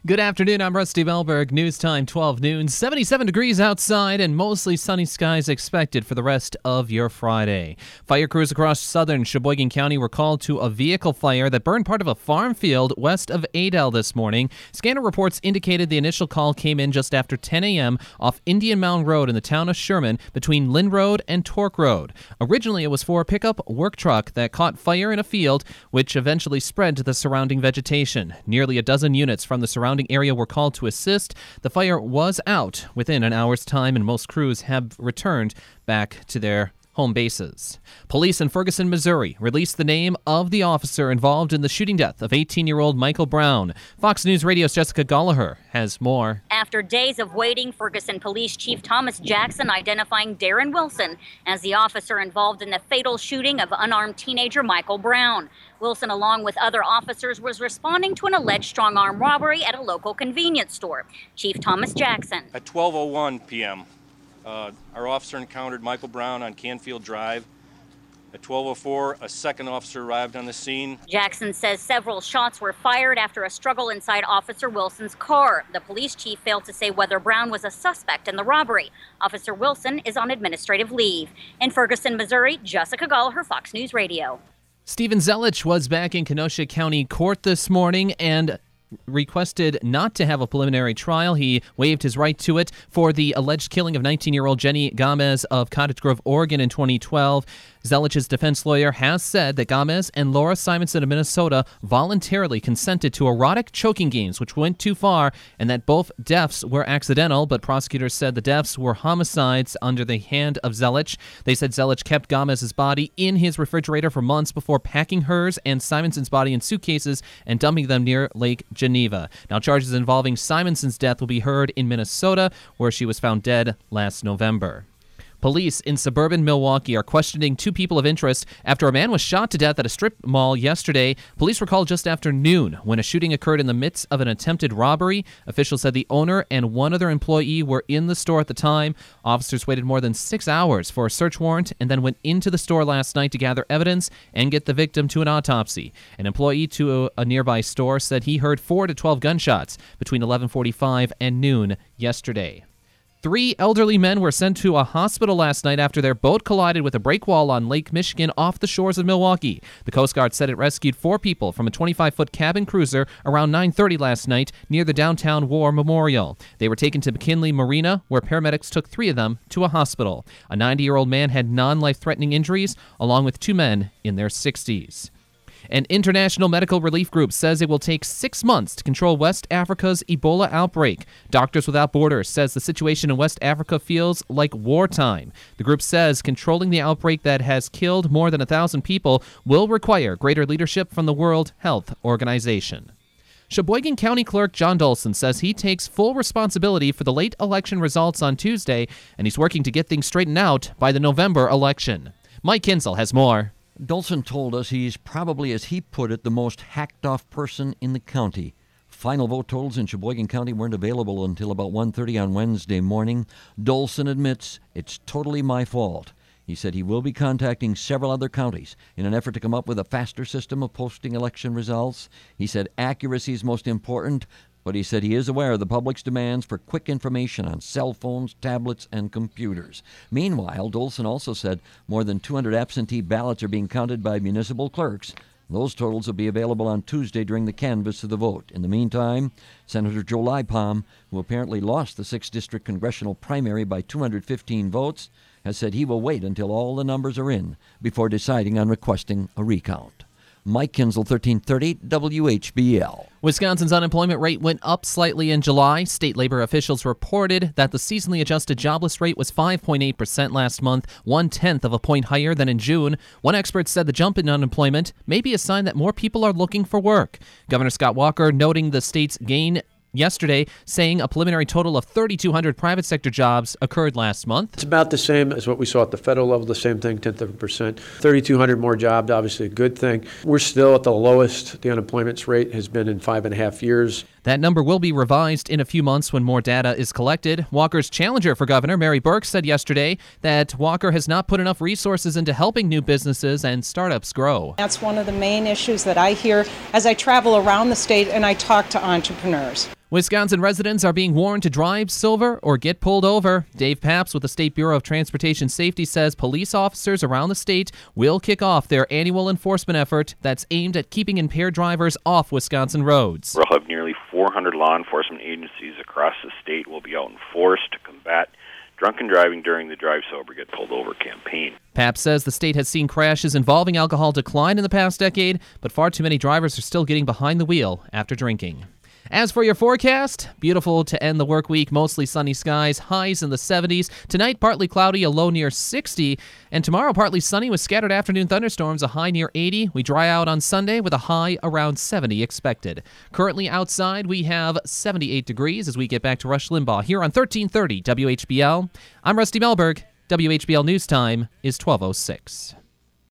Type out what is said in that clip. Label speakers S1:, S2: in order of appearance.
S1: Good afternoon, I'm Rusty Melberg. News time 12 noon, 77 degrees outside and mostly sunny skies expected for the rest of your Friday. Fire crews across southern Sheboygan County were called to a vehicle fire that burned part of a farm field west of Adel this morning. Scanner reports indicated the initial call came in just after 10 a.m. off Indian Mound Road in the town of Sherman between Lynn Road and Torque Road. Originally, it was for a pickup work truck that caught fire in a field, which eventually spread to the surrounding vegetation. Nearly a dozen units from the surrounding area were called to assist. The fire was out within an hour's time, and most crews have returned back to their home bases. Police in Ferguson, Missouri released the name of the officer involved in the shooting death of 18-year-old Michael Brown. Fox News Radio's Jessica Gallagher has more.
S2: After days of waiting, Ferguson Police Chief Thomas Jackson identifying Darren Wilson as the officer involved in the fatal shooting of unarmed teenager Michael Brown. Wilson, along with other officers, was responding to an alleged strong-arm robbery at a local convenience store. Chief Thomas Jackson.
S3: At 12:01 p.m., our officer encountered Michael Brown on Canfield Drive. At 12:04, a second officer arrived on the scene.
S2: Jackson says several shots were fired after a struggle inside Officer Wilson's car. The police chief failed to say whether Brown was a suspect in the robbery. Officer Wilson is on administrative leave. In Ferguson, Missouri, Jessica Gallagher, Fox News Radio.
S1: Stephen Zelich was back in Kenosha County Court this morning and requested not to have a preliminary trial. He waived his right to it for the alleged killing of 19-year-old Jenny Gomez of Cottage Grove, Oregon in 2012. Zelich's defense lawyer has said that Gomez and Laura Simonson of Minnesota voluntarily consented to erotic choking games, which went too far, and that both deaths were accidental, but prosecutors said the deaths were homicides under the hand of Zelich. They said Zelich kept Gomez's body in his refrigerator for months before packing hers and Simonson's body in suitcases and dumping them near Lake Geneva. Now, charges involving Simonson's death will be heard in Minnesota, where she was found dead last November. Police in suburban Milwaukee are questioning two people of interest after a man was shot to death at a strip mall yesterday. Police were called just after noon when a shooting occurred in the midst of an attempted robbery. Officials said the owner and one other employee were in the store at the time. Officers waited more than 6 hours for a search warrant and then went into the store last night to gather evidence and get the victim to an autopsy. An employee to a nearby store said he heard 4 to 12 gunshots between 11:45 and noon yesterday. 3 elderly men were sent to a hospital last night after their boat collided with a breakwall on Lake Michigan off the shores of Milwaukee. The Coast Guard said it rescued 4 people from a 25-foot cabin cruiser around 9:30 last night near the downtown War Memorial. They were taken to McKinley Marina, where paramedics took 3 of them to a hospital. A 90-year-old man had non-life-threatening injuries, along with 2 men in their 60s. An international medical relief group says it will take 6 months to control West Africa's Ebola outbreak. Doctors Without Borders says the situation in West Africa feels like wartime. The group says controlling the outbreak that has killed more than 1,000 people will require greater leadership from the World Health Organization. Sheboygan County Clerk John Dolson says he takes full responsibility for the late election results on Tuesday, and he's working to get things straightened out by the November election. Mike Kinsel has more.
S4: Dolson told us he's probably, as he put it, the most hacked-off person in the county. Final vote totals in Sheboygan County weren't available until about 1:30 on Wednesday morning. Dolson admits it's totally my fault. He said he will be contacting several other counties in an effort to come up with a faster system of posting election results. He said accuracy is most important, but he said he is aware of the public's demands for quick information on cell phones, tablets, and computers. Meanwhile, Dolson also said more than 200 absentee ballots are being counted by municipal clerks. Those totals will be available on Tuesday during the canvass of the vote. In the meantime, Senator Joe Lipom, who apparently lost the 6th District congressional primary by 215 votes, has said he will wait until all the numbers are in before deciding on requesting a recount. Mike Kinsel, 1330 WHBL.
S1: Wisconsin's unemployment rate went up slightly in July. State labor officials reported that the seasonally adjusted jobless rate was 5.8% last month, 1/10 of a point higher than in June. One expert said the jump in unemployment may be a sign that more people are looking for work. Governor Scott Walker noting the state's gain yesterday, saying a preliminary total of 3,200 private sector jobs occurred last month.
S5: It's about the same as what we saw at the federal level, the same thing, 0.1%. 3,200 more jobs, obviously a good thing. We're still at the lowest the unemployment rate has been in 5.5 years.
S1: That number will be revised in a few months when more data is collected. Walker's challenger for governor, Mary Burke, said yesterday that Walker has not put enough resources into helping new businesses and startups grow.
S6: That's one of the main issues that I hear as I travel around the state and I talk to entrepreneurs.
S1: Wisconsin residents are being warned to drive sober or get pulled over. Dave Papps with the State Bureau of Transportation Safety says police officers around the state will kick off their annual enforcement effort that's aimed at keeping impaired drivers off Wisconsin roads.
S6: We'll have nearly 400 law enforcement agencies across the state will be out in force to combat drunken driving during the Drive Sober, Get Pulled Over campaign.
S1: Papps says the state has seen crashes involving alcohol decline in the past decade, but far too many drivers are still getting behind the wheel after drinking. As for your forecast, beautiful to end the work week, mostly sunny skies, highs in the 70s. Tonight, partly cloudy, a low near 60. And tomorrow, partly sunny with scattered afternoon thunderstorms, a high near 80. We dry out on Sunday with a high around 70 expected. Currently outside, we have 78 degrees as we get back to Rush Limbaugh here on 1330 WHBL. I'm Rusty Melberg. WHBL News Time is 12:06.